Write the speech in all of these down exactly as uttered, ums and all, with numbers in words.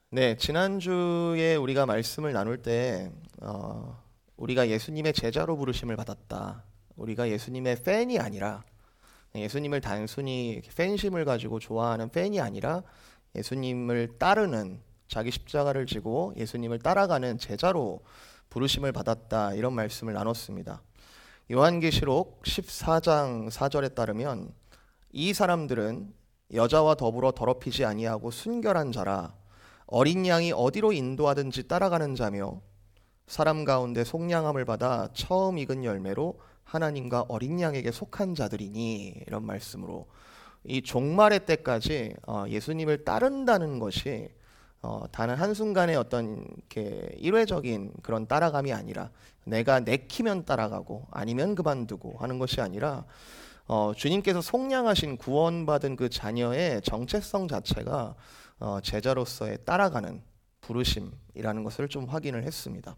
네, 지난주에 우리가 말씀을 나눌 때 어, 우리가 예수님의 제자로 부르심을 받았다. 우리가 예수님의 팬이 아니라 예수님을 단순히 팬심을 가지고 좋아하는 팬이 아니라 예수님을 따르는, 자기 십자가를 지고 예수님을 따라가는 제자로 부르심을 받았다. 이런 말씀을 나눴습니다. 요한계시록 십사 장 사 절에 따르면 이 사람들은 여자와 더불어 더럽히지 아니하고 순결한 자라, 어린 양이 어디로 인도하든지 따라가는 자며 사람 가운데 속량함을 받아 처음 익은 열매로 하나님과 어린 양에게 속한 자들이니, 이런 말씀으로 이 종말의 때까지 예수님을 따른다는 것이 단 한순간의 어떤 이렇게 일회적인 그런 따라감이 아니라, 내가 내키면 따라가고 아니면 그만두고 하는 것이 아니라 어, 주님께서 속량하신 구원받은 그 자녀의 정체성 자체가 어, 제자로서의 따라가는 부르심이라는 것을 좀 확인을 했습니다.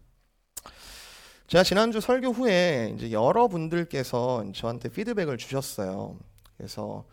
제가 지난주 설교 후에 이제 여러분들께서 저한테 피드백을 주셨어요. 그래서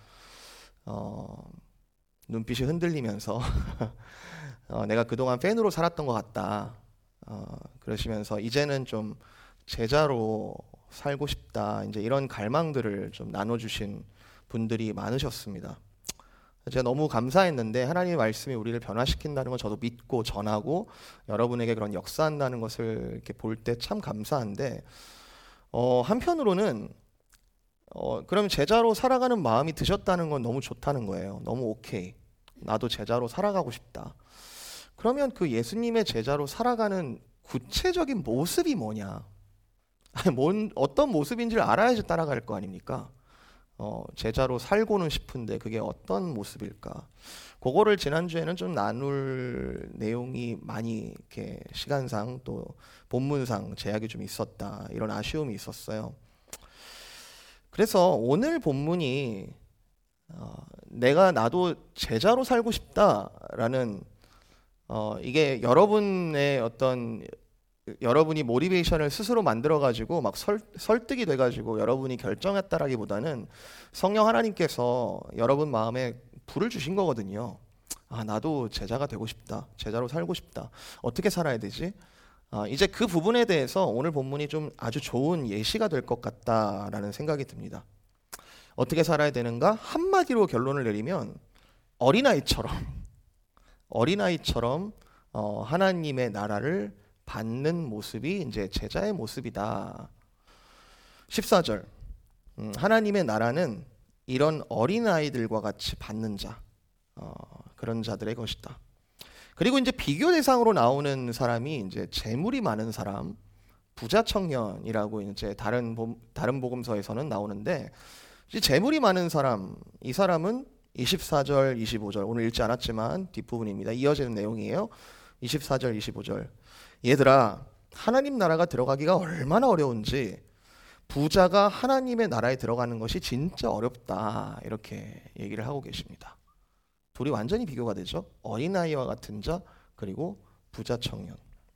어, 눈빛이 흔들리면서 어, 내가 그동안 팬으로 살았던 것 같다. 어, 그러시면서 이제는 좀 제자로 살고 싶다. 이제 이런 갈망들을 좀 나눠주신 분들이 많으셨습니다. 제가 너무 감사했는데, 하나님의 말씀이 우리를 변화시킨다는 걸 저도 믿고 전하고 여러분에게 그런 역사한다는 것을 이렇게 볼 때 참 감사한데, 어, 한편으로는 어, 그럼 제자로 살아가는 마음이 드셨다는 건 너무 좋다는 거예요. 너무 오케이. 나도 제자로 살아가고 싶다. 그러면 그 예수님의 제자로 살아가는 구체적인 모습이 뭐냐? 아니, 뭔, 어떤 모습인지를 알아야지 따라갈 거 아닙니까? 어, 제자로 살고는 싶은데 그게 어떤 모습일까? 그거를 지난주에는 좀 나눌 내용이 많이 이렇게 시간상 또 본문상 제약이 좀 있었다. 이런 아쉬움이 있었어요. 그래서 오늘 본문이 어, 내가 나도 제자로 살고 싶다라는 어, 이게 여러분의 어떤 여러분이 모티베이션을 스스로 만들어가지고 막 설, 설득이 돼가지고 여러분이 결정했다라기보다는 성령 하나님께서 여러분 마음에 불을 주신 거거든요. 아, 나도 제자가 되고 싶다. 제자로 살고 싶다. 어떻게 살아야 되지? 아, 이제 그 부분에 대해서 오늘 본문이 좀 아주 좋은 예시가 될 것 같다라는 생각이 듭니다. 어떻게 살아야 되는가? 한마디로 결론을 내리면 어린아이처럼 어린아이처럼 어, 하나님의 나라를 받는 모습이 이제 제자의 모습이다. 십사 절 음, 하나님의 나라는 이런 어린아이들과 같이 받는 자, 어, 그런 자들의 것이다. 그리고 이제 비교 대상으로 나오는 사람이 이제 재물이 많은 사람, 부자 청년이라고 이제 다른 다른 복음서에서는 나오는데, 이제 재물이 많은 사람, 이 사람은 이십사 절, 이십오 절, 오늘 읽지 않았지만 뒷부분입니다. 이어지는 내용이에요. 이십사 절, 이십오 절. 얘들아, 하나님 나라가 들어가기가 얼마나 어려운지 부자가 하나님의 나라에 들어가는 것이 진짜 어렵다. 이렇게 얘기를 하고 계십니다. 둘이 완전히 비교가 되죠. 어린아이와 같은 자, 그리고 부자 청년.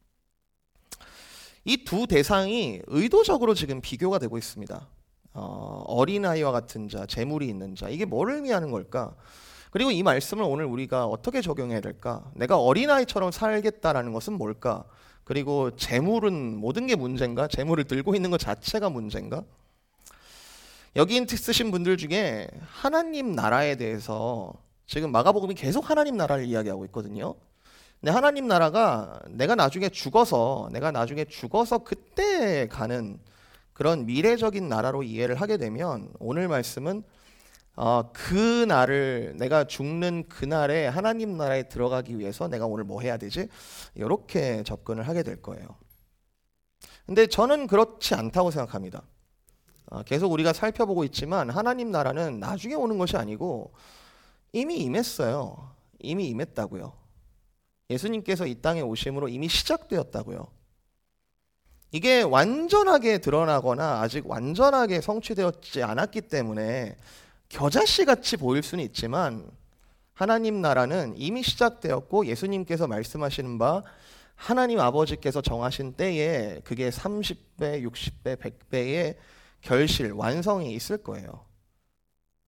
이 두 대상이 의도적으로 지금 비교가 되고 있습니다. 어, 어린아이와 같은 자, 재물이 있는 자, 이게 뭐를 의미하는 걸까? 그리고 이 말씀을 오늘 우리가 어떻게 적용해야 될까? 내가 어린아이처럼 살겠다라는 것은 뭘까? 그리고 재물은 모든 게 문제인가? 재물을 들고 있는 것 자체가 문제인가? 여기 쓰신 분들 중에 하나님 나라에 대해서 지금 마가복음이 계속 하나님 나라를 이야기하고 있거든요. 근데 하나님 나라가 내가 나중에 죽어서 내가 나중에 죽어서 그때 가는 그런 미래적인 나라로 이해를 하게 되면, 오늘 말씀은 어, 그 날을, 내가 죽는 그날에 하나님 나라에 들어가기 위해서 내가 오늘 뭐 해야 되지? 이렇게 접근을 하게 될 거예요. 근데 저는 그렇지 않다고 생각합니다. 어, 계속 우리가 살펴보고 있지만 하나님 나라는 나중에 오는 것이 아니고 이미 임했어요. 이미 임했다고요. 예수님께서 이 땅에 오심으로 이미 시작되었다고요. 이게 완전하게 드러나거나 아직 완전하게 성취되었지 않았기 때문에 겨자씨 같이 보일 수는 있지만, 하나님 나라는 이미 시작되었고 예수님께서 말씀하시는 바 하나님 아버지께서 정하신 때에 그게 삼십 배, 육십 배, 백 배의 결실, 완성이 있을 거예요.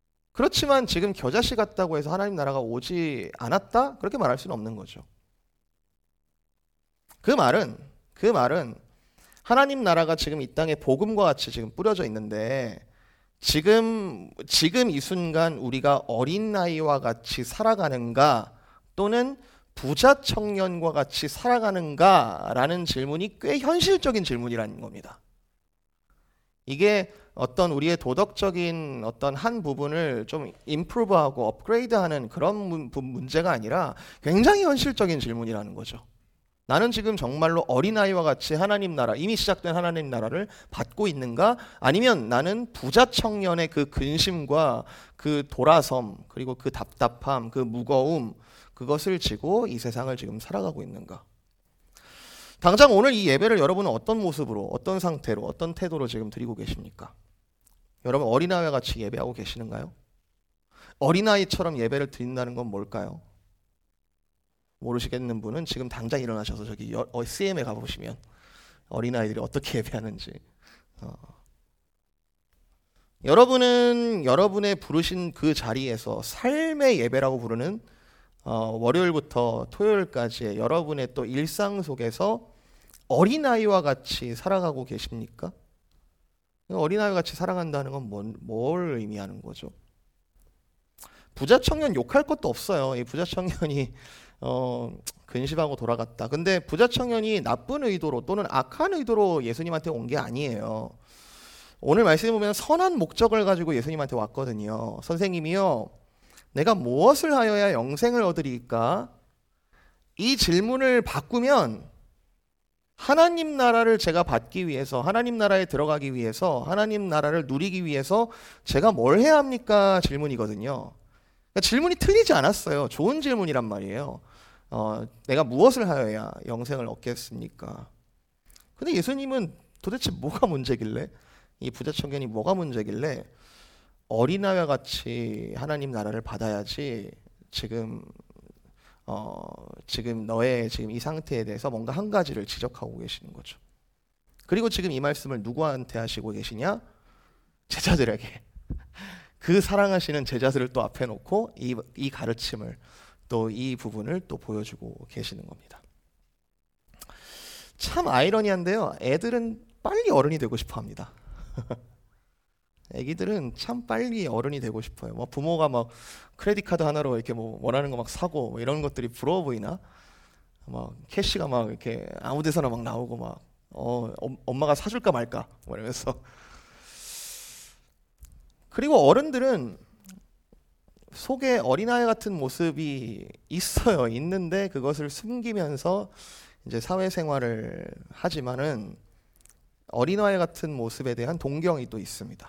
그렇지만 지금 겨자씨 같다고 해서 하나님 나라가 오지 않았다? 그렇게 말할 수는 없는 거죠. 그 말은 그 말은 하나님 나라가 지금 이 땅에 복음과 같이 지금 뿌려져 있는데 지금 지금 이 순간 우리가 어린 나이와 같이 살아가는가 또는 부자 청년과 같이 살아가는가라는 질문이 꽤 현실적인 질문이라는 겁니다. 이게 어떤 우리의 도덕적인 어떤 한 부분을 좀 임프루브하고 업그레이드하는 그런 문, 문제가 아니라 굉장히 현실적인 질문이라는 거죠. 나는 지금 정말로 어린아이와 같이 하나님 나라, 이미 시작된 하나님 나라를 받고 있는가? 아니면 나는 부자 청년의 그 근심과 그 돌아섬, 그리고 그 답답함, 그 무거움, 그것을 지고 이 세상을 지금 살아가고 있는가? 당장 오늘 이 예배를 여러분은 어떤 모습으로, 어떤 상태로, 어떤 태도로 지금 드리고 계십니까? 여러분 어린아이와 같이 예배하고 계시는가요? 어린아이처럼 예배를 드린다는 건 뭘까요? 모르시겠는 분은 지금 당장 일어나셔서 저기 씨엠에 가보시면 어린아이들이 어떻게 예배하는지 어. 여러분은 여러분의 부르신 그 자리에서 삶의 예배라고 부르는 어, 월요일부터 토요일까지의 여러분의 또 일상 속에서 어린아이와 같이 살아가고 계십니까? 어린아이와 같이 살아간다는 건 뭘, 뭘 의미하는 거죠? 부자 청년 욕할 것도 없어요. 이 부자 청년이 어, 근심하고 돌아갔다. 근데 부자 청년이 나쁜 의도로 또는 악한 의도로 예수님한테 온 게 아니에요. 오늘 말씀해 보면 선한 목적을 가지고 예수님한테 왔거든요. 선생님이요, 내가 무엇을 하여야 영생을 얻으리까? 이 질문을 바꾸면 하나님 나라를 제가 받기 위해서, 하나님 나라에 들어가기 위해서, 하나님 나라를 누리기 위해서 제가 뭘 해야 합니까? 질문이거든요. 그러니까 질문이 틀리지 않았어요. 좋은 질문이란 말이에요. 어, 내가 무엇을 하여야 영생을 얻겠습니까? 근데 예수님은 도대체 뭐가 문제길래, 이 부자 청년이 뭐가 문제길래 어린아이와 같이 하나님 나라를 받아야지 지금 어, 지금 너의 지금 이 상태에 대해서 뭔가 한 가지를 지적하고 계시는 거죠. 그리고 지금 이 말씀을 누구한테 하시고 계시냐? 제자들에게. 그 사랑하시는 제자들을 또 앞에 놓고 이, 이 가르침을 또 이 부분을 또 보여주고 계시는 겁니다. 참 아이러니한데요. 애들은 빨리 어른이 되고 싶어 합니다. 애기들은 참 빨리 어른이 되고 싶어요. 뭐 부모가 막 크레딧 카드 하나로 이렇게 뭐 원하는 거 막 사고 뭐 이런 것들이 부러워 보이나? 막 캐시가 막 이렇게 아무 데서나 막 나오고 막 어, 엄마가 사줄까 말까 뭐 이러면서. 그리고 어른들은 속에 어린아이 같은 모습이 있어요. 있는데 그것을 숨기면서 이제 사회생활을 하지만은 어린아이 같은 모습에 대한 동경이 또 있습니다.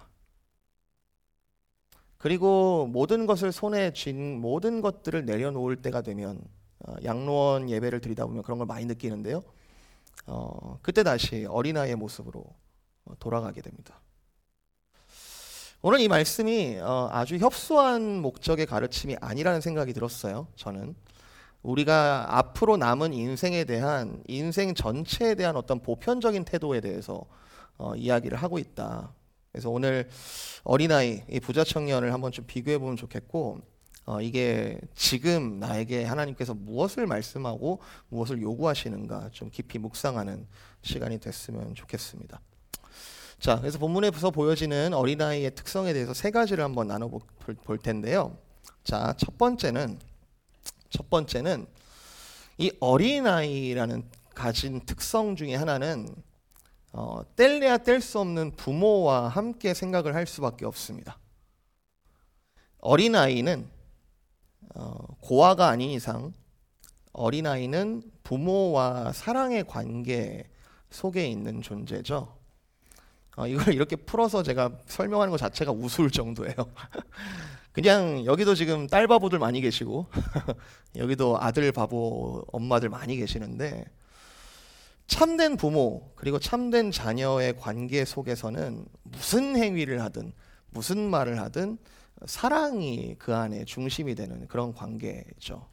그리고 모든 것을 손에 쥔 모든 것들을 내려놓을 때가 되면 어, 양로원 예배를 드리다 보면 그런 걸 많이 느끼는데요. 어, 그때 다시 어린아이의 모습으로 어, 돌아가게 됩니다. 오늘 이 말씀이 어, 아주 협소한 목적의 가르침이 아니라는 생각이 들었어요. 저는 우리가 앞으로 남은 인생에 대한, 인생 전체에 대한 어떤 보편적인 태도에 대해서 어, 이야기를 하고 있다. 그래서 오늘 어린아이, 이 부자 청년을 한번 좀 비교해 보면 좋겠고, 어, 이게 지금 나에게 하나님께서 무엇을 말씀하고 무엇을 요구하시는가 좀 깊이 묵상하는 시간이 됐으면 좋겠습니다. 자, 그래서 본문에서 보여지는 어린아이의 특성에 대해서 세 가지를 한번 나눠볼 텐데요. 자, 첫 번째는 첫 번째는 이 어린아이라는 가진 특성 중에 하나는 어, 뗄래야 뗄 수 없는 부모와 함께 생각을 할 수밖에 없습니다. 어린아이는 어, 고아가 아닌 이상 어린아이는 부모와 사랑의 관계 속에 있는 존재죠. 어, 이걸 이렇게 풀어서 제가 설명하는 것 자체가 우스울 정도예요. 그냥 여기도 지금 딸 바보들 많이 계시고 여기도 아들 바보 엄마들 많이 계시는데, 참된 부모 그리고 참된 자녀의 관계 속에서는 무슨 행위를 하든 무슨 말을 하든 사랑이 그 안에 중심이 되는 그런 관계죠.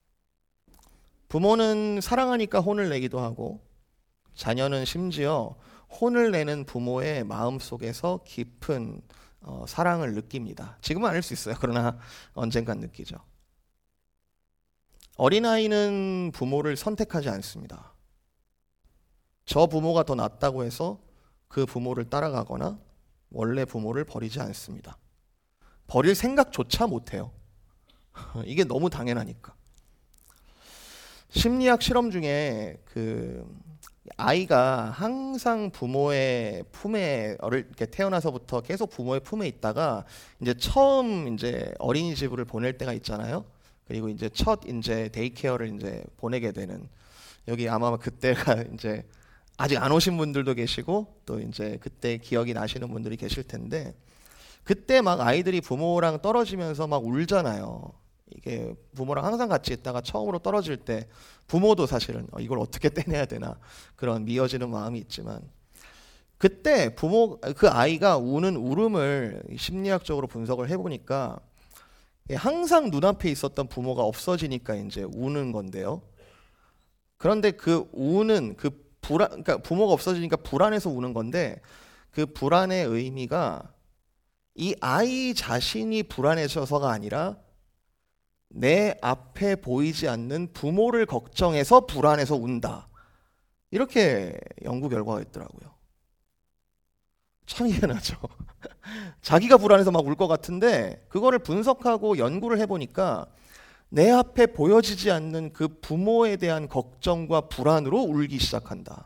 부모는 사랑하니까 혼을 내기도 하고, 자녀는 심지어 혼을 내는 부모의 마음 속에서 깊은 어, 사랑을 느낍니다. 지금은 아닐 수 있어요. 그러나 언젠간 느끼죠. 어린아이는 부모를 선택하지 않습니다. 저 부모가 더 낫다고 해서 그 부모를 따라가거나 원래 부모를 버리지 않습니다. 버릴 생각조차 못해요. 이게 너무 당연하니까. 심리학 실험 중에 그 아이가 항상 부모의 품에 어릴 때 태어나서부터 계속 부모의 품에 있다가 이제 처음 이제 어린이집을 보낼 때가 있잖아요. 그리고 이제 첫 이제 데이케어를 이제 보내게 되는, 여기 아마 그때가 이제 아직 안 오신 분들도 계시고 또 이제 그때 기억이 나시는 분들이 계실 텐데, 그때 막 아이들이 부모랑 떨어지면서 막 울잖아요. 이게 부모랑 항상 같이 있다가 처음으로 떨어질 때 부모도 사실은 어, 이걸 어떻게 떼내야 되나 그런 미어지는 마음이 있지만, 그때 부모 그 아이가 우는 울음을 심리학적으로 분석을 해보니까 항상 눈앞에 있었던 부모가 없어지니까 이제 우는 건데요. 그런데 그 우는 그 불안, 그러니까 부모가 없어지니까 불안해서 우는 건데, 그 불안의 의미가 이 아이 자신이 불안해져서가 아니라 내 앞에 보이지 않는 부모를 걱정해서 불안해서 운다. 이렇게 연구 결과가 있더라고요. 참 희한하죠. 자기가 불안해서 막 울 것 같은데 그거를 분석하고 연구를 해보니까 내 앞에 보여지지 않는 그 부모에 대한 걱정과 불안으로 울기 시작한다.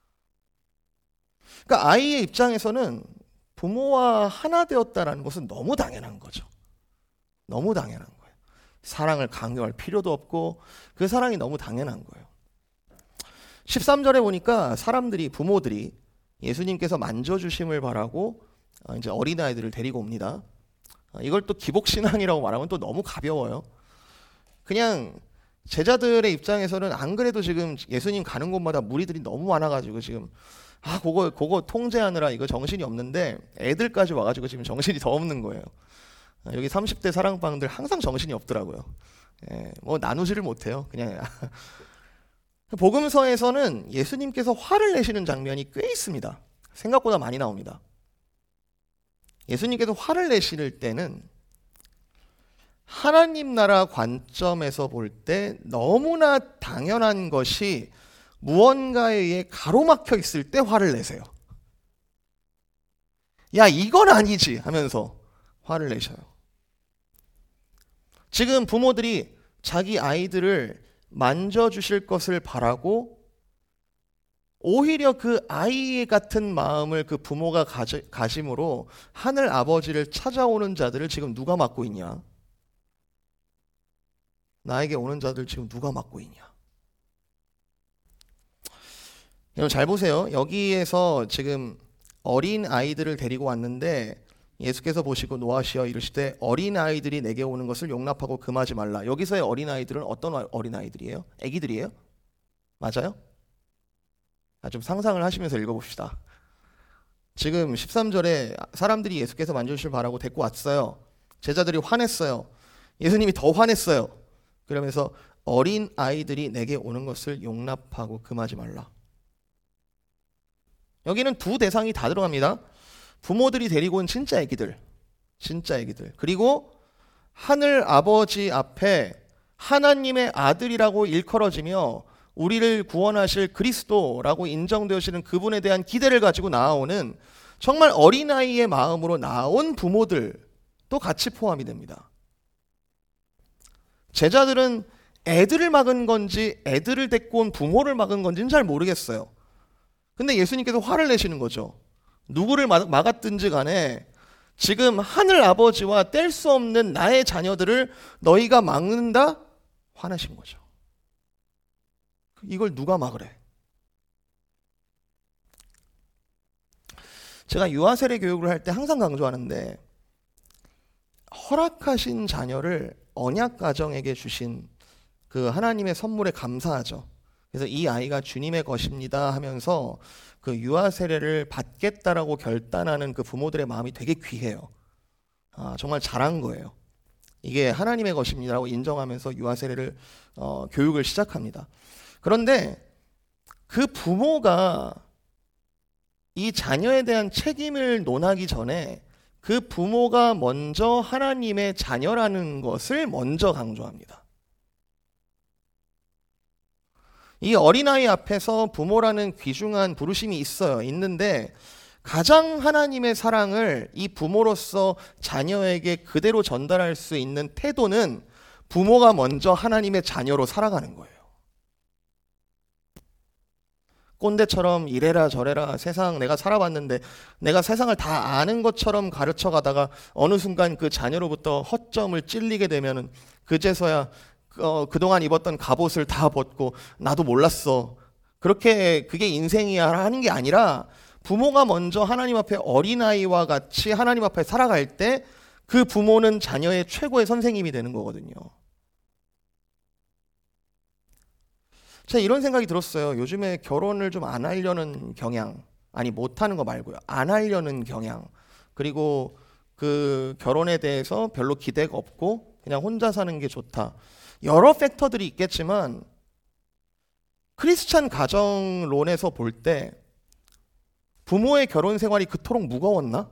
그러니까 아이의 입장에서는 부모와 하나 되었다는 것은 너무 당연한 거죠. 너무 당연한 거예요. 사랑을 강요할 필요도 없고 그 사랑이 너무 당연한 거예요. 십삼 절에 보니까 사람들이, 부모들이 예수님께서 만져주심을 바라고 이제 어린아이들을 데리고 옵니다. 이걸 또 기복신앙이라고 말하면 또 너무 가벼워요. 그냥 제자들의 입장에서는 안 그래도 지금 예수님 가는 곳마다 무리들이 너무 많아가지고 지금 아 그거 그거 통제하느라 이거 정신이 없는데 애들까지 와가지고 지금 정신이 더 없는 거예요. 여기 삼십 대 사랑방들 항상 정신이 없더라고요. 예, 뭐 나누지를 못해요. 그냥 복음서에서는 예수님께서 화를 내시는 장면이 꽤 있습니다. 생각보다 많이 나옵니다. 예수님께서 화를 내실 때는 하나님 나라 관점에서 볼 때 너무나 당연한 것이 무언가에 의해 가로막혀 있을 때 화를 내세요. 야, 이건 아니지 하면서 화를 내셔요. 지금 부모들이 자기 아이들을 만져주실 것을 바라고 오히려 그 아이 같은 마음을 그 부모가 가지, 가심으로 하늘 아버지를 찾아오는 자들을 지금 누가 막고 있냐? 나에게 오는 자들 지금 누가 막고 있냐? 여러분 잘 보세요. 여기에서 지금 어린 아이들을 데리고 왔는데 예수께서 보시고 노하시어 이르시되 어린 아이들이 내게 오는 것을 용납하고 금하지 말라. 여기서의 어린 아이들은 어떤 어린 아이들이에요? 아기들이에요? 맞아요? 아, 좀 상상을 하시면서 읽어봅시다. 지금 십삼 절에 사람들이 예수께서 만져주시길 바라고 데리고 왔어요. 제자들이 화냈어요. 예수님이 더 화냈어요. 그러면서 어린 아이들이 내게 오는 것을 용납하고 금하지 말라. 여기는 두 대상이 다 들어갑니다. 부모들이 데리고 온 진짜 애기들, 진짜 애기들, 그리고 하늘 아버지 앞에 하나님의 아들이라고 일컬어지며 우리를 구원하실 그리스도라고 인정되시는 그분에 대한 기대를 가지고 나아오는 정말 어린아이의 마음으로 나온 부모들도 같이 포함이 됩니다. 제자들은 애들을 막은 건지 애들을 데리고 온 부모를 막은 건지는 잘 모르겠어요. 근데 예수님께서 화를 내시는 거죠. 누구를 막았든지 간에 지금 하늘 아버지와 뗄 수 없는 나의 자녀들을 너희가 막는다? 화내신 거죠. 이걸 누가 막으래? 제가 유아세례 교육을 할 때 항상 강조하는데 허락하신 자녀를 언약 가정에게 주신 그 하나님의 선물에 감사하죠. 그래서 이 아이가 주님의 것입니다 하면서 그 유아 세례를 받겠다라고 결단하는 그 부모들의 마음이 되게 귀해요. 아, 정말 잘한 거예요. 이게 하나님의 것입니다라고 인정하면서 유아 세례를 어, 교육을 시작합니다. 그런데 그 부모가 이 자녀에 대한 책임을 논하기 전에 그 부모가 먼저 하나님의 자녀라는 것을 먼저 강조합니다. 이 어린아이 앞에서 부모라는 귀중한 부르심이 있어요. 있는데 가장 하나님의 사랑을 이 부모로서 자녀에게 그대로 전달할 수 있는 태도는 부모가 먼저 하나님의 자녀로 살아가는 거예요. 꼰대처럼 이래라 저래라 세상 내가 살아봤는데 내가 세상을 다 아는 것처럼 가르쳐 가다가 어느 순간 그 자녀로부터 허점을 찔리게 되면은 그제서야 어, 그동안 입었던 갑옷을 다 벗고 나도 몰랐어. 그렇게 그게 인생이야 하는 게 아니라 부모가 먼저 하나님 앞에 어린아이와 같이 하나님 앞에 살아갈 때 그 부모는 자녀의 최고의 선생님이 되는 거거든요. 제가 이런 생각이 들었어요. 요즘에 결혼을 좀 안 하려는 경향, 아니 못하는 거 말고요. 안 하려는 경향, 그리고 그 결혼에 대해서 별로 기대가 없고 그냥 혼자 사는 게 좋다. 여러 팩터들이 있겠지만 크리스찬 가정론에서 볼 때 부모의 결혼 생활이 그토록 무거웠나?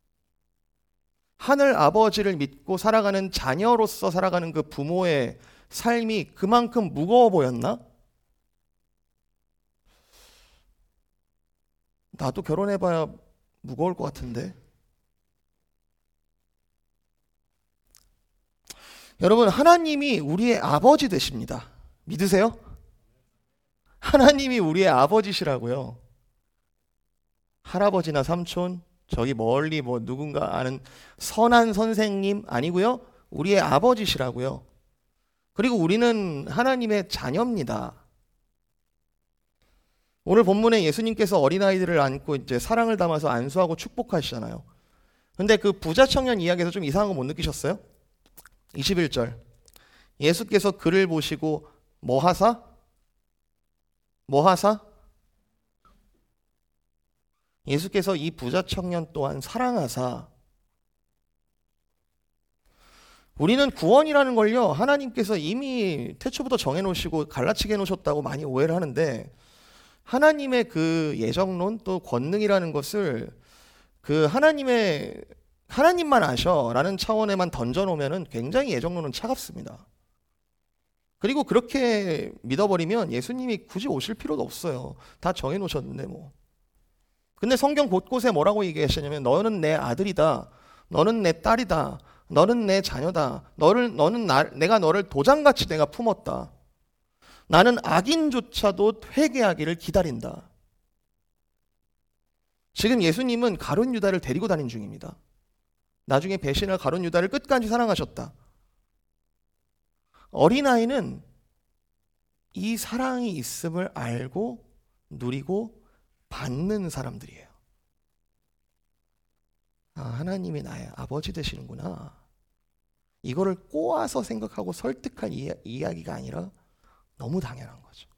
하늘 아버지를 믿고 살아가는 자녀로서 살아가는 그 부모의 삶이 그만큼 무거워 보였나? 나도 결혼해봐야 무거울 것 같은데. 여러분, 하나님이 우리의 아버지 되십니다. 믿으세요? 하나님이 우리의 아버지시라고요. 할아버지나 삼촌, 저기 멀리 뭐 누군가 아는 선한 선생님 아니고요. 우리의 아버지시라고요. 그리고 우리는 하나님의 자녀입니다. 오늘 본문에 예수님께서 어린아이들을 안고 이제 사랑을 담아서 안수하고 축복하시잖아요. 근데 그 부자 청년 이야기에서 좀 이상한 거 못 느끼셨어요? 이십일 절. 예수께서 그를 보시고 뭐 하사? 뭐 하사? 예수께서 이 부자 청년 또한 사랑하사. 우리는 구원이라는 걸요, 하나님께서 이미 태초부터 정해놓으시고 갈라치게 해놓으셨다고 많이 오해를 하는데, 하나님의 그 예정론 또 권능이라는 것을 그 하나님의 하나님만 아셔라는 차원에만 던져놓으면 굉장히 예정론은 차갑습니다. 그리고 그렇게 믿어버리면 예수님이 굳이 오실 필요도 없어요. 다 정해놓으셨는데 뭐. 근데 성경 곳곳에 뭐라고 얘기하시냐면 너는 내 아들이다, 너는 내 딸이다, 너는 내 자녀다, 너를 너는 나, 내가 너를 도장같이 내가 품었다. 나는 악인조차도 회개하기를 기다린다. 지금 예수님은 가룟 유다를 데리고 다닌 중입니다. 나중에 배신할 가룟 유다를 끝까지 사랑하셨다. 어린아이는 이 사랑이 있음을 알고 누리고 받는 사람들이에요. 아, 하나님이 나의 아버지 되시는구나. 이거를 꼬아서 생각하고 설득한 이야, 이야기가 아니라 너무 당연한 거죠.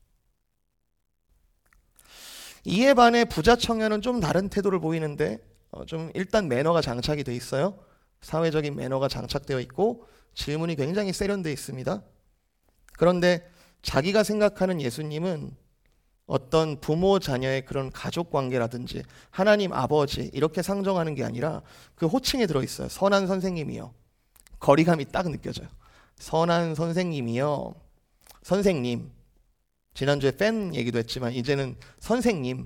이에 반해 부자 청년은 좀 다른 태도를 보이는데 어, 좀 일단 매너가 장착이 돼 있어요. 사회적인 매너가 장착되어 있고 질문이 굉장히 세련되어 있습니다. 그런데 자기가 생각하는 예수님은 어떤 부모 자녀의 그런 가족 관계라든지 하나님 아버지 이렇게 상정하는 게 아니라 그 호칭에 들어있어요. 선한 선생님이요. 거리감이 딱 느껴져요. 선한 선생님이요. 선생님. 지난주에 팬 얘기도 했지만 이제는 선생님.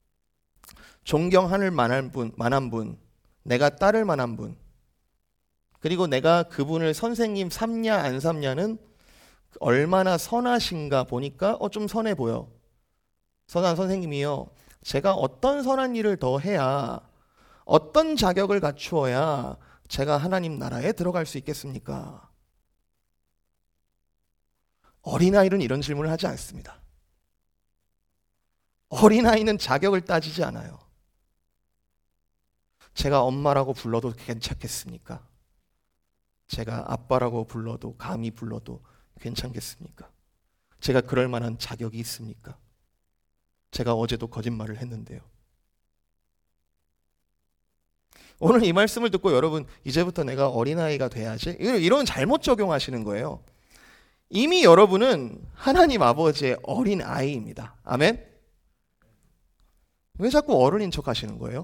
존경할 만한 분, 만한 분, 내가 따를 만한 분, 그리고 내가 그분을 선생님 삼냐 안 삼냐는 얼마나 선하신가 보니까 어, 좀 선해 보여. 선한 선생님이요, 제가 어떤 선한 일을 더 해야, 어떤 자격을 갖추어야 제가 하나님 나라에 들어갈 수 있겠습니까? 어린아이는 이런 질문을 하지 않습니다. 어린아이는 자격을 따지지 않아요. 제가 엄마라고 불러도 괜찮겠습니까? 제가 아빠라고 불러도, 감히 불러도 괜찮겠습니까? 제가 그럴 만한 자격이 있습니까? 제가 어제도 거짓말을 했는데요. 오늘 이 말씀을 듣고 여러분 이제부터 내가 어린아이가 돼야지, 이런 잘못 적용하시는 거예요. 이미 여러분은 하나님 아버지의 어린아이입니다. 아멘? 왜 자꾸 어른인 척 하시는 거예요?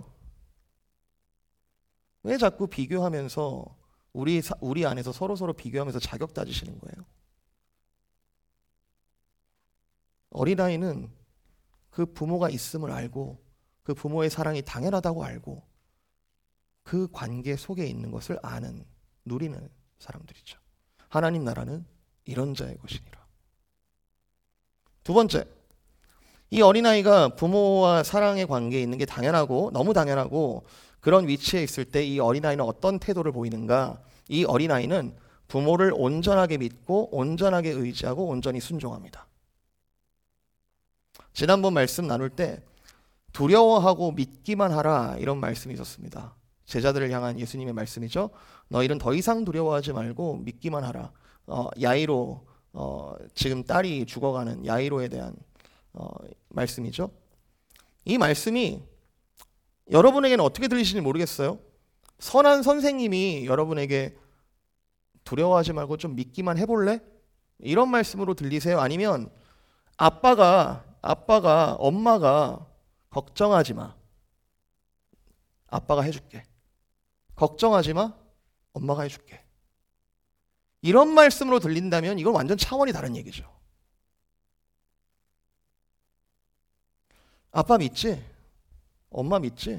왜 자꾸 비교하면서 우리, 우리 안에서 서로서로 비교하면서 자격 따지시는 거예요? 어린아이는 그 부모가 있음을 알고 그 부모의 사랑이 당연하다고 알고 그 관계 속에 있는 것을 아는, 누리는 사람들이죠. 하나님 나라는 이런 자의 것이니라. 두 번째, 이 어린아이가 부모와 사랑의 관계에 있는 게 당연하고 너무 당연하고 그런 위치에 있을 때 이 어린아이는 어떤 태도를 보이는가? 이 어린아이는 부모를 온전하게 믿고 온전하게 의지하고 온전히 순종합니다. 지난번 말씀 나눌 때 두려워하고 믿기만 하라 이런 말씀이 있었습니다. 제자들을 향한 예수님의 말씀이죠. 너희는 더 이상 두려워하지 말고 믿기만 하라. 어, 야이로 어, 지금 딸이 죽어가는 야이로에 대한 어, 말씀이죠. 이 말씀이 여러분에게는 어떻게 들리시는지 모르겠어요. 선한 선생님이 여러분에게 두려워하지 말고 좀 믿기만 해볼래? 이런 말씀으로 들리세요? 아니면 아빠가 아빠가 엄마가 걱정하지 마. 아빠가 해줄게. 걱정하지 마. 엄마가 해줄게. 이런 말씀으로 들린다면 이건 완전 차원이 다른 얘기죠. 아빠 믿지? 엄마 믿지?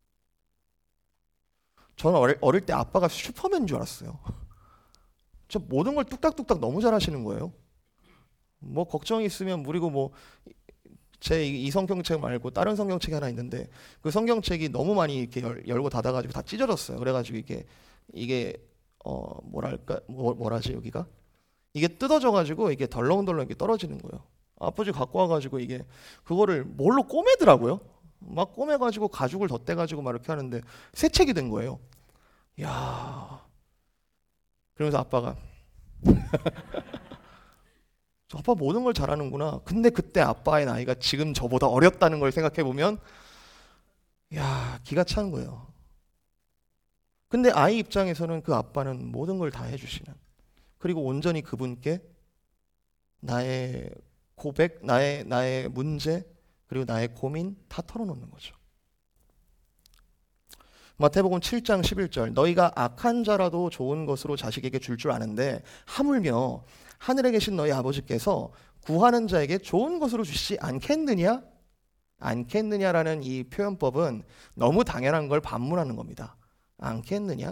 저는 어릴, 어릴 때 아빠가 슈퍼맨인 줄 알았어요. 저 모든 걸 뚝딱뚝딱 너무 잘하시는 거예요. 뭐 걱정이 있으면 무리고 뭐 제 이 성경책 말고 다른 성경책이 하나 있는데 그 성경책이 너무 많이 이렇게 열, 열고 닫아가지고 다 찢어졌어요. 그래가지고 이게 이게 어 뭐랄까 뭐, 뭐라지 여기가 이게 뜯어져가지고 이게 덜렁덜렁 이렇게 떨어지는 거예요. 아버지 갖고 와가지고 이게 그거를 뭘로 꼬매더라고요. 막 꼬매가지고 가죽을 덧대가지고 막 이렇게 하는데 새 책이 된 거예요. 야, 그러면서 아빠가 저 아빠 모든 걸 잘하는구나. 근데 그때 아빠의 나이가 지금 저보다 어렸다는 걸 생각해 보면 야, 기가 찬 거예요. 근데 아이 입장에서는 그 아빠는 모든 걸 다 해주시는, 그리고 온전히 그분께 나의 고백, 나의 나의 문제, 그리고 나의 고민 다 털어놓는 거죠. 마태복음 칠 장 십일 절 너희가 악한 자라도 좋은 것으로 자식에게 줄 줄 아는데 하물며 하늘에 계신 너희 아버지께서 구하는 자에게 좋은 것으로 주시지 않겠느냐? 않겠느냐라는 이 표현법은 너무 당연한 걸 반문하는 겁니다. 않겠느냐?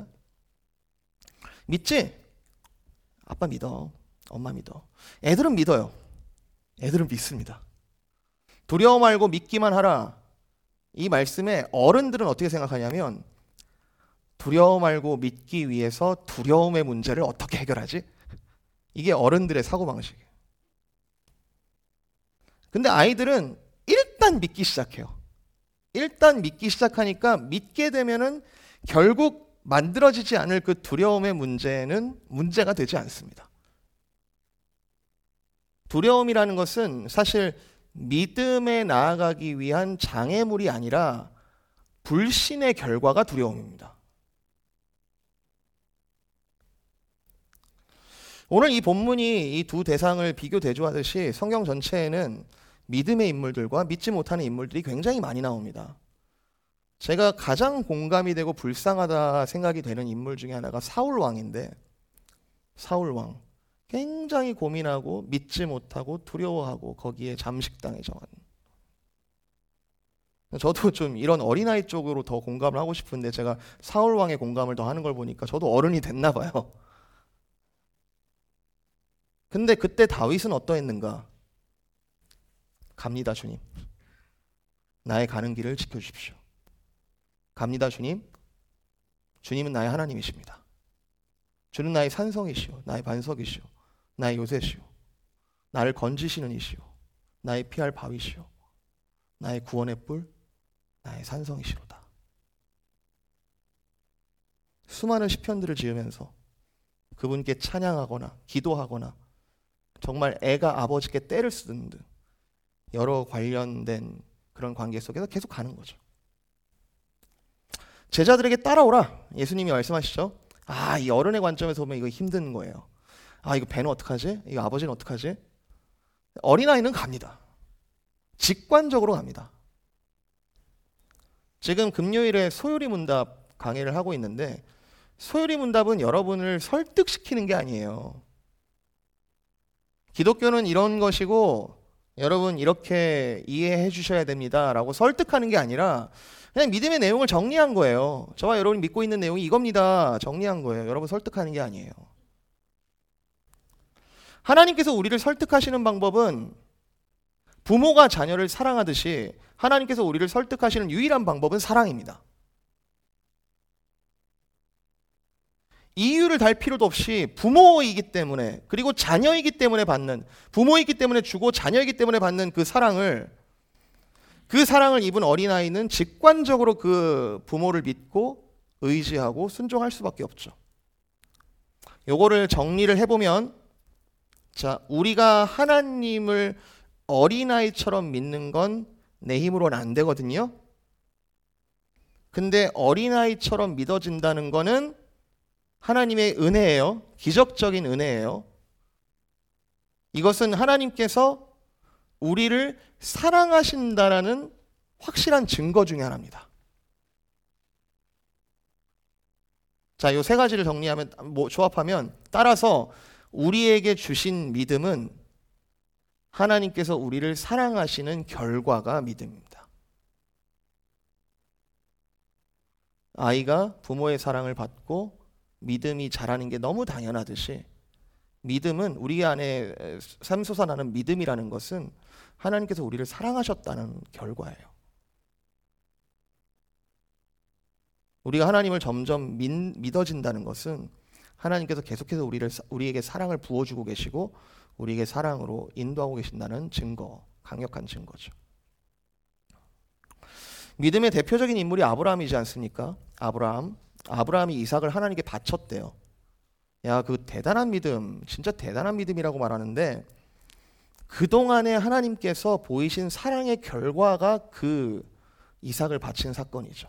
믿지? 아빠 믿어. 엄마 믿어. 애들은 믿어요. 애들은 믿습니다. 두려워 말고 믿기만 하라. 이 말씀에 어른들은 어떻게 생각하냐면 두려워 말고 믿기 위해서 두려움의 문제를 어떻게 해결하지? 이게 어른들의 사고방식이에요. 근데 아이들은 일단 믿기 시작해요. 일단 믿기 시작하니까 믿게 되면은 결국 만들어지지 않을 그 두려움의 문제는 문제가 되지 않습니다. 두려움이라는 것은 사실 믿음에 나아가기 위한 장애물이 아니라 불신의 결과가 두려움입니다. 오늘 이 본문이 이 두 대상을 비교 대조하듯이 성경 전체에는 믿음의 인물들과 믿지 못하는 인물들이 굉장히 많이 나옵니다. 제가 가장 공감이 되고 불쌍하다 생각이 되는 인물 중에 하나가 사울 왕인데, 사울 왕 굉장히 고민하고 믿지 못하고 두려워하고 거기에 잠식당해 정한. 저도 좀 이런 어린아이 쪽으로 더 공감을 하고 싶은데 제가 사울 왕의 공감을 더 하는 걸 보니까 저도 어른이 됐나 봐요. 근데 그때 다윗은 어떠했는가? 갑니다 주님. 나의 가는 길을 지켜주십시오. 갑니다 주님. 주님은 나의 하나님이십니다. 주는 나의 산성이시오. 나의 반석이시오. 나의 요새시오. 나를 건지시는 이시오. 나의 피할 바위시오. 나의 구원의 뿔, 나의 산성이시로다. 수많은 시편들을 지으면서 그분께 찬양하거나 기도하거나 정말 애가 아버지께 떼를 쓰는 듯 여러 관련된 그런 관계 속에서 계속 가는 거죠. 제자들에게 따라오라 예수님이 말씀하시죠. 아, 이 어른의 관점에서 보면 이거 힘든 거예요. 아, 이거 배는 어떡하지? 이거 아버지는 어떡하지? 어린아이는 갑니다. 직관적으로 갑니다. 지금 금요일에 소요리 문답 강의를 하고 있는데 소요리 문답은 여러분을 설득시키는 게 아니에요. 기독교는 이런 것이고 여러분 이렇게 이해해 주셔야 됩니다 라고 설득하는 게 아니라 그냥 믿음의 내용을 정리한 거예요. 저와 여러분이 믿고 있는 내용이 이겁니다. 정리한 거예요. 여러분 설득하는 게 아니에요. 하나님께서 우리를 설득하시는 방법은 부모가 자녀를 사랑하듯이 하나님께서 우리를 설득하시는 유일한 방법은 사랑입니다. 이유를 달 필요도 없이 부모이기 때문에, 그리고 자녀이기 때문에 받는, 부모이기 때문에 주고 자녀이기 때문에 받는 그 사랑을, 그 사랑을 입은 어린아이는 직관적으로 그 부모를 믿고 의지하고 순종할 수밖에 없죠. 요거를 정리를 해보면, 자, 우리가 하나님을 어린아이처럼 믿는 건 내 힘으로는 안 되거든요. 근데 어린아이처럼 믿어진다는 거는 하나님의 은혜예요. 기적적인 은혜예요. 이것은 하나님께서 우리를 사랑하신다라는 확실한 증거 중에 하나입니다. 자, 요 세 가지를 정리하면, 뭐 조합하면, 따라서 우리에게 주신 믿음은 하나님께서 우리를 사랑하시는 결과가 믿음입니다. 아이가 부모의 사랑을 받고 믿음이 자라는 게 너무 당연하듯이 믿음은, 우리 안에 샘솟아나는 믿음이라는 것은 하나님께서 우리를 사랑하셨다는 결과예요. 우리가 하나님을 점점 믿, 믿어진다는 것은 하나님께서 계속해서 우리를, 우리에게 사랑을 부어주고 계시고 우리에게 사랑으로 인도하고 계신다는 증거, 강력한 증거죠. 믿음의 대표적인 인물이 아브라함이지 않습니까? 아브라함. 아브라함이 이삭을 하나님께 바쳤대요. 야, 그 대단한 믿음, 진짜 대단한 믿음이라고 말하는데 그동안에 하나님께서 보이신 사랑의 결과가 그 이삭을 바친 사건이죠.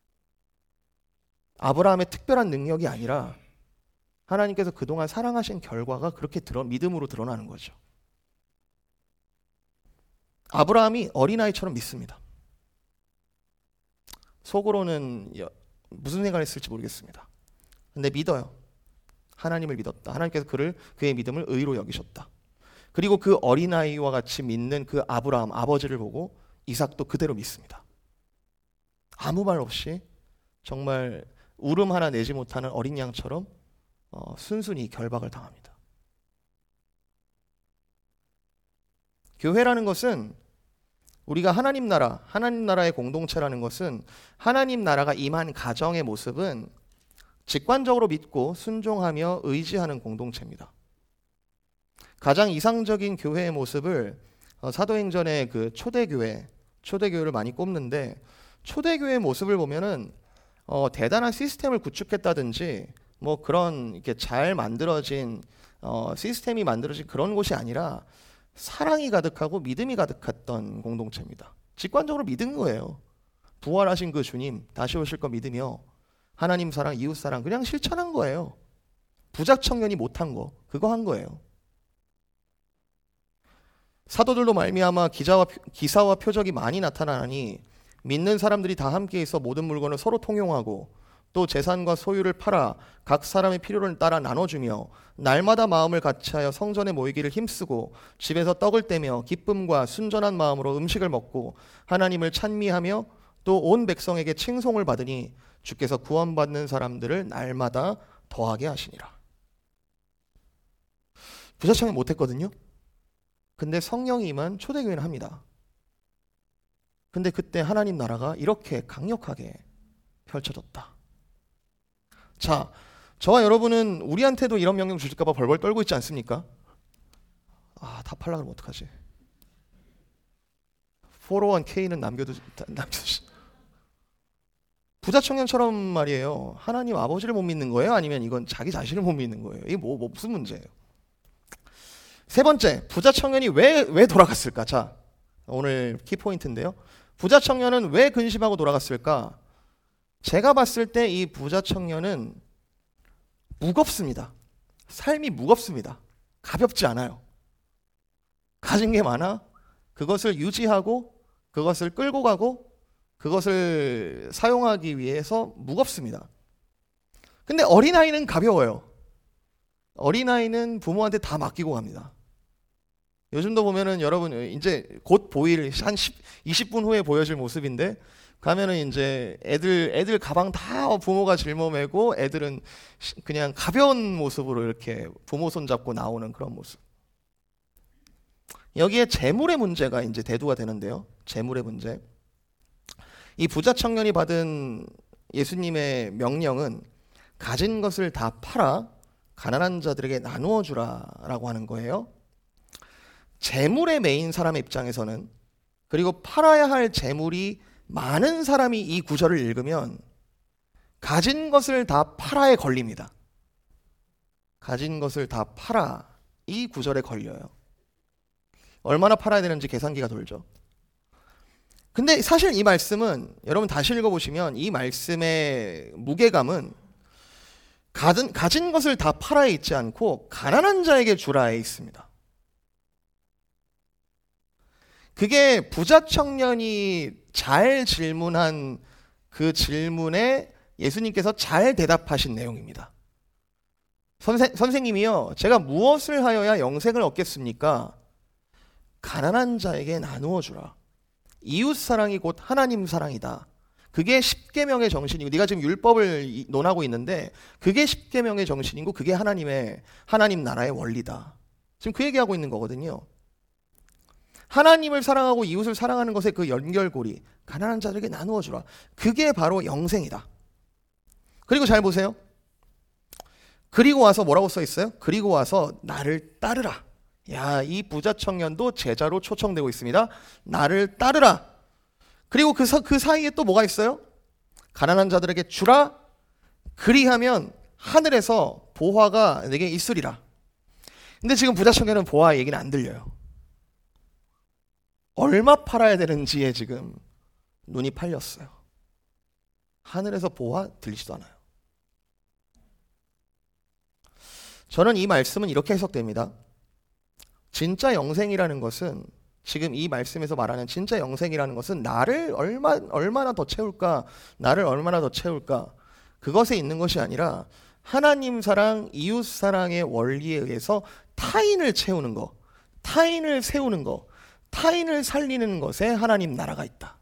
아브라함의 특별한 능력이 아니라 하나님께서 그동안 사랑하신 결과가 그렇게 드러, 믿음으로 드러나는 거죠. 아브라함이 어린아이처럼 믿습니다. 속으로는 무슨 생각을 했을지 모르겠습니다. 근데 믿어요. 하나님을 믿었다. 하나님께서 그를, 그의 믿음을 의로 여기셨다. 그리고 그 어린아이와 같이 믿는 그 아브라함, 아버지를 보고 이삭도 그대로 믿습니다. 아무 말 없이 정말 울음 하나 내지 못하는 어린 양처럼 어, 순순히 결박을 당합니다. 교회라는 것은, 우리가 하나님 나라, 하나님 나라의 공동체라는 것은, 하나님 나라가 임한 가정의 모습은 직관적으로 믿고 순종하며 의지하는 공동체입니다. 가장 이상적인 교회의 모습을 어, 사도행전의 그 초대교회, 초대교회를 많이 꼽는데, 초대교회의 모습을 보면은 어, 대단한 시스템을 구축했다든지 뭐 그런 이렇게 잘 만들어진 어, 시스템이 만들어진 그런 곳이 아니라 사랑이 가득하고 믿음이 가득했던 공동체입니다. 직관적으로 믿은 거예요. 부활하신 그 주님 다시 오실 거 믿으며 하나님 사랑, 이웃 사랑 그냥 실천한 거예요. 부작 청년이 못한 거, 그거 한 거예요. 사도들로 말미암아 기자와, 기사와 표적이 많이 나타나니 믿는 사람들이 다 함께 있어 모든 물건을 서로 통용하고 또 재산과 소유를 팔아 각 사람의 필요를 따라 나눠주며 날마다 마음을 같이하여 성전에 모이기를 힘쓰고 집에서 떡을 떼며 기쁨과 순전한 마음으로 음식을 먹고 하나님을 찬미하며 또 온 백성에게 칭송을 받으니 주께서 구원받는 사람들을 날마다 더하게 하시니라. 부자청은 못했거든요. 근데 성령이 임한 초대교회는 합니다. 근데 그때 하나님 나라가 이렇게 강력하게 펼쳐졌다. 자, 저와 여러분은 우리한테도 이런 명령 주실까 봐 벌벌 떨고 있지 않습니까? 아, 다 팔라 그러면 어떡하지? 사오오일 케이는 남겨두, 남겨두시. 부자 청년처럼 말이에요. 하나님 아버지를 못 믿는 거예요? 아니면 이건 자기 자신을 못 믿는 거예요? 이게 뭐, 뭐 무슨 문제예요? 세 번째, 부자 청년이 왜, 왜 돌아갔을까? 자, 오늘 키포인트인데요. 부자 청년은 왜 근심하고 돌아갔을까? 제가 봤을 때 이 부자 청년은 무겁습니다. 삶이 무겁습니다. 가볍지 않아요. 가진 게 많아. 그것을 유지하고 그것을 끌고 가고 그것을 사용하기 위해서 무겁습니다. 근데 어린아이는 가벼워요. 어린아이는 부모한테 다 맡기고 갑니다. 요즘도 보면은 여러분 이제 곧 보일 한 십, 이십 분 후에 보여질 모습인데 가면은 이제 애들 애들 가방 다 부모가 짊어매고 애들은 그냥 가벼운 모습으로 이렇게 부모 손 잡고 나오는 그런 모습. 여기에 재물의 문제가 이제 대두가 되는데요. 재물의 문제. 이 부자 청년이 받은 예수님의 명령은 가진 것을 다 팔아 가난한 자들에게 나누어 주라라고 하는 거예요. 재물의 메인 사람의 입장에서는, 그리고 팔아야 할 재물이 많은 사람이 이 구절을 읽으면 가진 것을 다 팔아에 걸립니다. 가진 것을 다 팔아, 이 구절에 걸려요. 얼마나 팔아야 되는지 계산기가 돌죠. 근데 사실 이 말씀은 여러분 다시 읽어보시면 이 말씀의 무게감은 가진, 가진 것을 다 팔아에 있지 않고 가난한 자에게 주라에 있습니다. 그게 부자 청년이 잘 질문한 그 질문에 예수님께서 잘 대답하신 내용입니다. 선생, 선생님이요, 제가 무엇을 하여야 영생을 얻겠습니까? 가난한 자에게 나누어 주라. 이웃 사랑이 곧 하나님 사랑이다. 그게 십계명의 정신이고, 네가 지금 율법을 논하고 있는데 그게 십계명의 정신이고 그게 하나님의 하나님 나라의 원리다. 지금 그 얘기하고 있는 거거든요. 하나님을 사랑하고 이웃을 사랑하는 것의 그 연결고리, 가난한 자들에게 나누어 주라. 그게 바로 영생이다. 그리고 잘 보세요. 그리고 와서 뭐라고 써 있어요? 그리고 와서 나를 따르라. 야, 이 부자 청년도 제자로 초청되고 있습니다. 나를 따르라. 그리고 그, 사, 그 사이에 또 뭐가 있어요? 가난한 자들에게 주라. 그리하면 하늘에서 보화가 내게 있으리라. 근데 지금 부자 청년은 보화 얘기는 안 들려요. 얼마 팔아야 되는지에 지금 눈이 팔렸어요. 하늘에서 보화 들리지도 않아요. 저는 이 말씀은 이렇게 해석됩니다. 진짜 영생이라는 것은, 지금 이 말씀에서 말하는 진짜 영생이라는 것은 나를 얼마, 얼마나 더 채울까, 나를 얼마나 더 채울까, 그것에 있는 것이 아니라 하나님 사랑, 이웃 사랑의 원리에 의해서 타인을 채우는 것, 타인을 세우는 것, 타인을 살리는 것에 하나님 나라가 있다.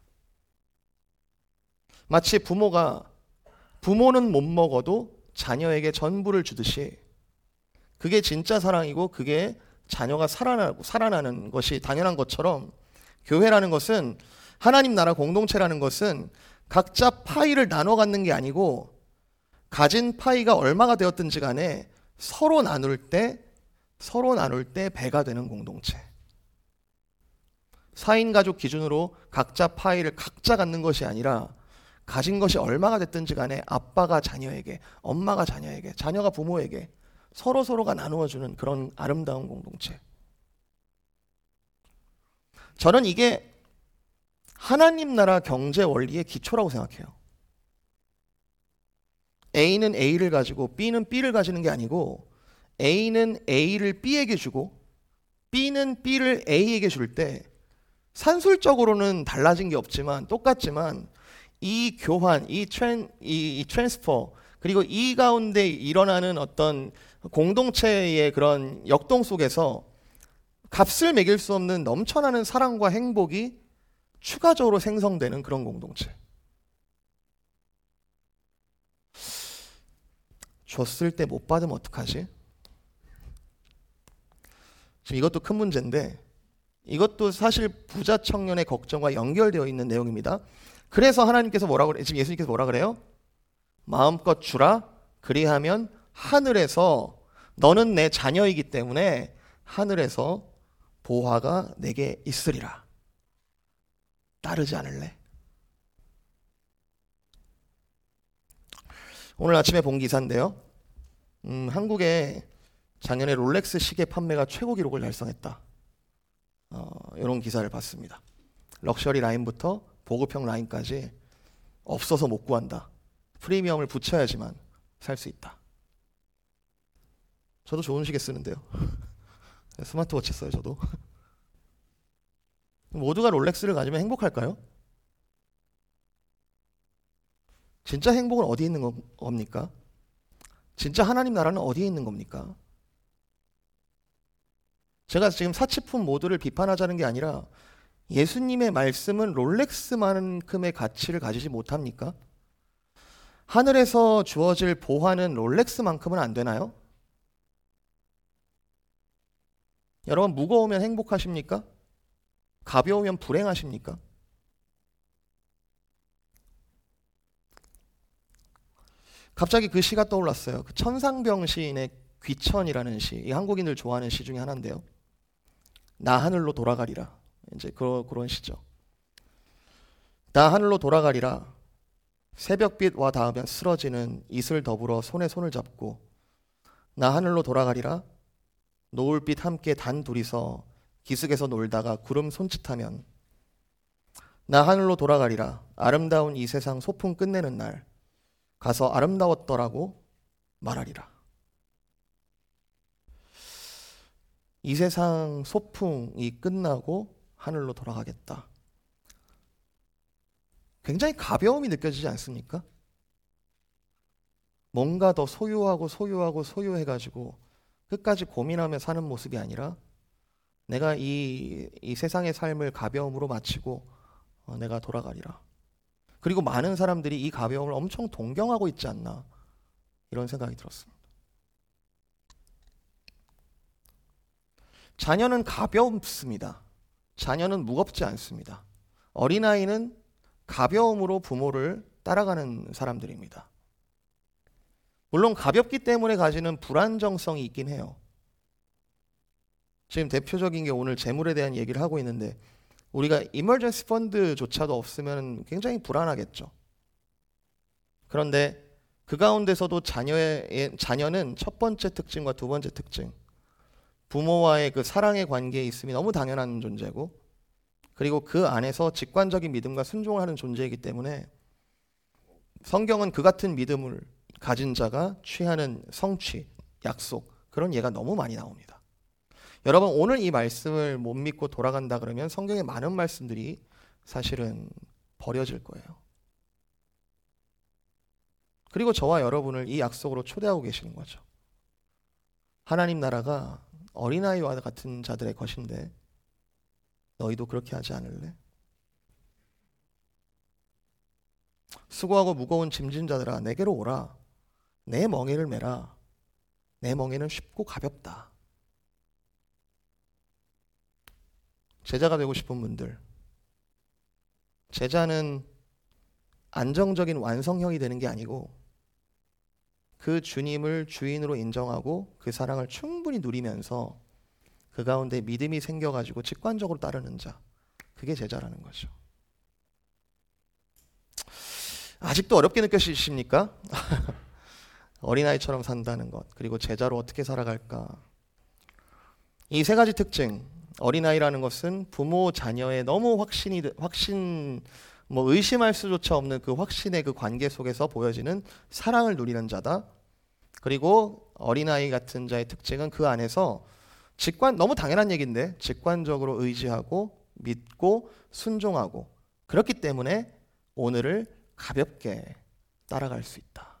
마치 부모가 부모는 못 먹어도 자녀에게 전부를 주듯이, 그게 진짜 사랑이고 그게 자녀가 살아나고 살아나는 것이 당연한 것처럼, 교회라는 것은, 하나님 나라 공동체라는 것은 각자 파이를 나눠 갖는 게 아니고 가진 파이가 얼마가 되었든지 간에 서로 나눌 때 서로 나눌 때 배가 되는 공동체. 사 인 가족 기준으로 각자 파이를 각자 갖는 것이 아니라 가진 것이 얼마가 됐든지 간에 아빠가 자녀에게, 엄마가 자녀에게, 자녀가 부모에게 서로 서로가 나누어주는 그런 아름다운 공동체. 저는 이게 하나님 나라 경제 원리의 기초라고 생각해요. A는 A를 가지고 B는 B를 가지는 게 아니고, A는 A를 B에게 주고 B는 B를 A에게 줄 때 산술적으로는 달라진 게 없지만, 똑같지만 이 교환, 이 트랜, 이, 이 트랜스퍼, 그리고 이 가운데 일어나는 어떤 공동체의 그런 역동 속에서 값을 매길 수 없는 넘쳐나는 사랑과 행복이 추가적으로 생성되는 그런 공동체. 줬을 때 못 받으면 어떡하지? 지금 이것도 큰 문제인데, 이것도 사실 부자 청년의 걱정과 연결되어 있는 내용입니다. 그래서 하나님께서 뭐라고 그래요? 지금 예수님께서 뭐라 그래요? 마음껏 주라. 그리하면 하늘에서, 너는 내 자녀이기 때문에 하늘에서 보화가 내게 있으리라. 따르지 않을래? 오늘 아침에 본 기사인데요. 음, 한국에 작년에 롤렉스 시계 판매가 최고 기록을 달성했다. 어, 이런 기사를 봤습니다. 럭셔리 라인부터 보급형 라인까지 없어서 못 구한다. 프리미엄을 붙여야지만 살 수 있다. 저도 좋은 시계 쓰는데요. 스마트워치 써요, 저도. 모두가 롤렉스를 가지면 행복할까요? 진짜 행복은 어디에 있는 겁니까? 진짜 하나님 나라는 어디에 있는 겁니까? 제가 지금 사치품 모두를 비판하자는 게 아니라 예수님의 말씀은 롤렉스만큼의 가치를 가지지 못합니까? 하늘에서 주어질 보화는 롤렉스만큼은 안 되나요? 여러분, 무거우면 행복하십니까? 가벼우면 불행하십니까? 갑자기 그 시가 떠올랐어요. 그 천상병 시인의 귀천이라는 시, 이 한국인들 좋아하는 시 중에 하나인데요. 나 하늘로 돌아가리라. 이제 그런 그런 시죠. 나 하늘로 돌아가리라. 새벽빛 와 닿으면 쓰러지는 이슬 더불어 손에 손을 잡고 나 하늘로 돌아가리라. 노을빛 함께 단 둘이서 기슭에서 놀다가 구름 손짓하면 나 하늘로 돌아가리라. 아름다운 이 세상 소풍 끝내는 날 가서 아름다웠더라고 말하리라. 이 세상 소풍이 끝나고 하늘로 돌아가겠다. 굉장히 가벼움이 느껴지지 않습니까? 뭔가 더 소유하고 소유하고 소유해가지고 끝까지 고민하며 사는 모습이 아니라 내가 이, 이 세상의 삶을 가벼움으로 마치고 어, 내가 돌아가리라. 그리고 많은 사람들이 이 가벼움을 엄청 동경하고 있지 않나 이런 생각이 들었습니다. 자녀는 가볍습니다. 자녀는 무겁지 않습니다. 어린아이는 가벼움으로 부모를 따라가는 사람들입니다. 물론 가볍기 때문에 가지는 불안정성이 있긴 해요. 지금 대표적인 게 오늘 재물에 대한 얘기를 하고 있는데 우리가 이머전시 펀드조차도 없으면 굉장히 불안하겠죠. 그런데 그 가운데서도 자녀의, 자녀는 첫 번째 특징과 두 번째 특징, 부모와의 그 사랑의 관계에 있음이 너무 당연한 존재고 그리고 그 안에서 직관적인 믿음과 순종을 하는 존재이기 때문에 성경은 그 같은 믿음을 가진 자가 취하는 성취, 약속 그런 예가 너무 많이 나옵니다. 여러분 오늘 이 말씀을 못 믿고 돌아간다 그러면 성경의 많은 말씀들이 사실은 버려질 거예요. 그리고 저와 여러분을 이 약속으로 초대하고 계시는 거죠. 하나님 나라가 어린아이와 같은 자들의 것인데 너희도 그렇게 하지 않을래? 수고하고 무거운 짐진 자들아 내게로 오라. 내 멍에를 메라. 내 멍에는 쉽고 가볍다. 제자가 되고 싶은 분들, 제자는 안정적인 완성형이 되는 게 아니고 그 주님을 주인으로 인정하고 그 사랑을 충분히 누리면서 그 가운데 믿음이 생겨가지고 직관적으로 따르는 자, 그게 제자라는 거죠. 아직도 어렵게 느껴지십니까? 어린아이처럼 산다는 것, 그리고 제자로 어떻게 살아갈까? 이 세 가지 특징, 어린아이라는 것은 부모 자녀의 너무 확신이 확신 뭐 의심할 수조차 없는 그 확신의 그 관계 속에서 보여지는 사랑을 누리는 자다. 그리고 어린아이 같은 자의 특징은 그 안에서 직관, 너무 당연한 얘기인데 직관적으로 의지하고 믿고 순종하고 그렇기 때문에 오늘을 가볍게 따라갈 수 있다.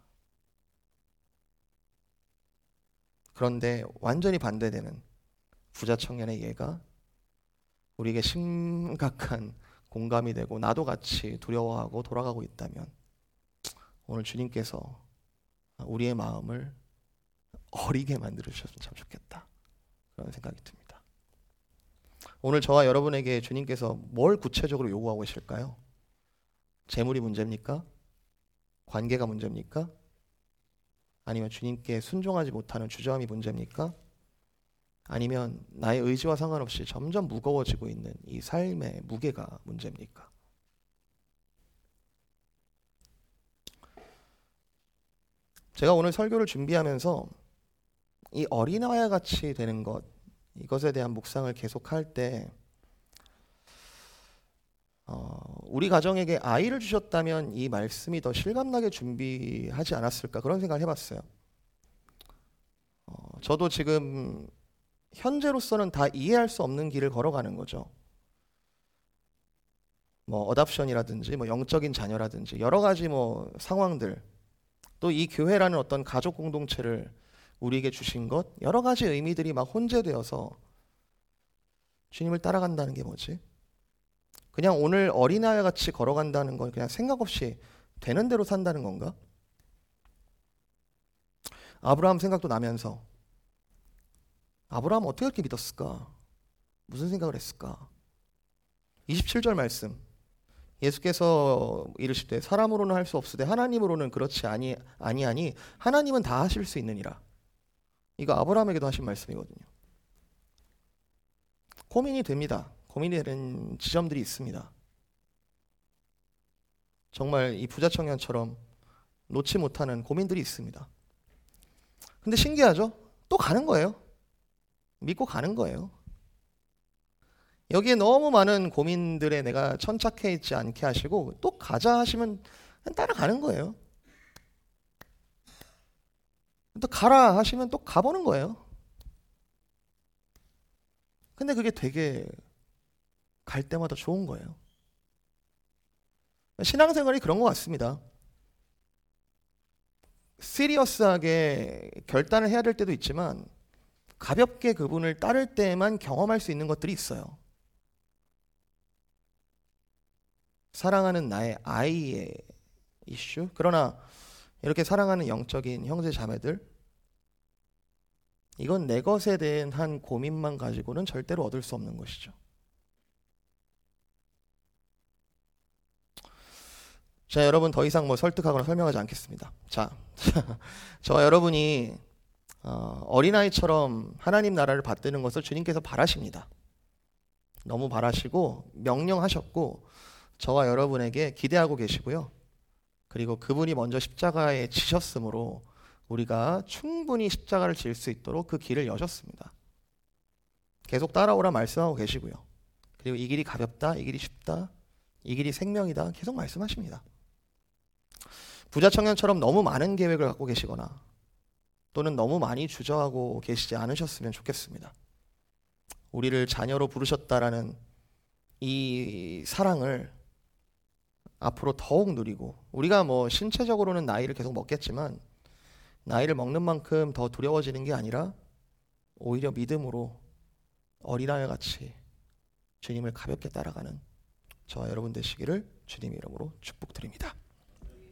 그런데 완전히 반대되는 부자 청년의 예가 우리에게 심각한 공감이 되고 나도 같이 두려워하고 돌아가고 있다면 오늘 주님께서 우리의 마음을 어리게 만들어 주셨으면 참 좋겠다. 그런 생각이 듭니다. 오늘 저와 여러분에게 주님께서 뭘 구체적으로 요구하고 계실까요? 재물이 문제입니까? 관계가 문제입니까? 아니면 주님께 순종하지 못하는 주저함이 문제입니까? 아니면 나의 의지와 상관없이 점점 무거워지고 있는 이 삶의 무게가 문제입니까? 제가 오늘 설교를 준비하면서 이 어린아이와 같이 되는 것, 이것에 대한 묵상을 계속할 때 어, 우리 가정에게 아이를 주셨다면 이 말씀이 더 실감나게 준비하지 않았을까 그런 생각을 해봤어요. 어, 저도 지금 현재로서는 다 이해할 수 없는 길을 걸어가는 거죠. 뭐 어답션이라든지 뭐 영적인 자녀라든지 여러 가지 뭐 상황들, 또 이 교회라는 어떤 가족 공동체를 우리에게 주신 것, 여러 가지 의미들이 막 혼재되어서 주님을 따라간다는 게 뭐지? 그냥 오늘 어린아이 같이 걸어간다는 건 그냥 생각 없이 되는 대로 산다는 건가? 아브라함 생각도 나면서 아브라함 어떻게 그렇게 믿었을까? 무슨 생각을 했을까? 이십칠 절 말씀, 예수께서 이르시되 사람으로는 할 수 없으되 하나님으로는 그렇지 아니, 아니하니 하나님은 다 하실 수 있느니라. 이거 아브라함에게도 하신 말씀이거든요. 고민이 됩니다. 고민이 되는 지점들이 있습니다. 정말 이 부자 청년처럼 놓지 못하는 고민들이 있습니다. 근데 신기하죠? 또 가는 거예요. 믿고 가는 거예요. 여기에 너무 많은 고민들에 내가 천착해 있지 않게 하시고 또 가자 하시면 그냥 따라가는 거예요. 또 가라 하시면 또 가보는 거예요. 근데 그게 되게 갈 때마다 좋은 거예요. 신앙생활이 그런 것 같습니다. 시리어스하게 결단을 해야 될 때도 있지만 가볍게 그분을 따를 때만 경험할 수 있는 것들이 있어요. 사랑하는 나의 아이의 이슈. 그러나 이렇게 사랑하는 영적인 형제 자매들, 이건 내 것에 대한 고민만 가지고는 절대로 얻을 수 없는 것이죠. 자, 여러분 더 이상 뭐 설득하거나 설명하지 않겠습니다. 자, 저와 여러분이 어, 어린아이처럼 하나님 나라를 받드는 것을 주님께서 바라십니다. 너무 바라시고 명령하셨고 저와 여러분에게 기대하고 계시고요. 그리고 그분이 먼저 십자가에 지셨으므로 우리가 충분히 십자가를 질 수 있도록 그 길을 여셨습니다. 계속 따라오라 말씀하고 계시고요. 그리고 이 길이 가볍다, 이 길이 쉽다, 이 길이 생명이다 계속 말씀하십니다. 부자 청년처럼 너무 많은 계획을 갖고 계시거나 또는 너무 많이 주저하고 계시지 않으셨으면 좋겠습니다. 우리를 자녀로 부르셨다라는 이 사랑을 앞으로 더욱 누리고, 우리가 뭐 신체적으로는 나이를 계속 먹겠지만 나이를 먹는 만큼 더 두려워지는 게 아니라 오히려 믿음으로 어린아이 같이 주님을 가볍게 따라가는 저와 여러분 되시기를 주님의 이름으로 축복드립니다.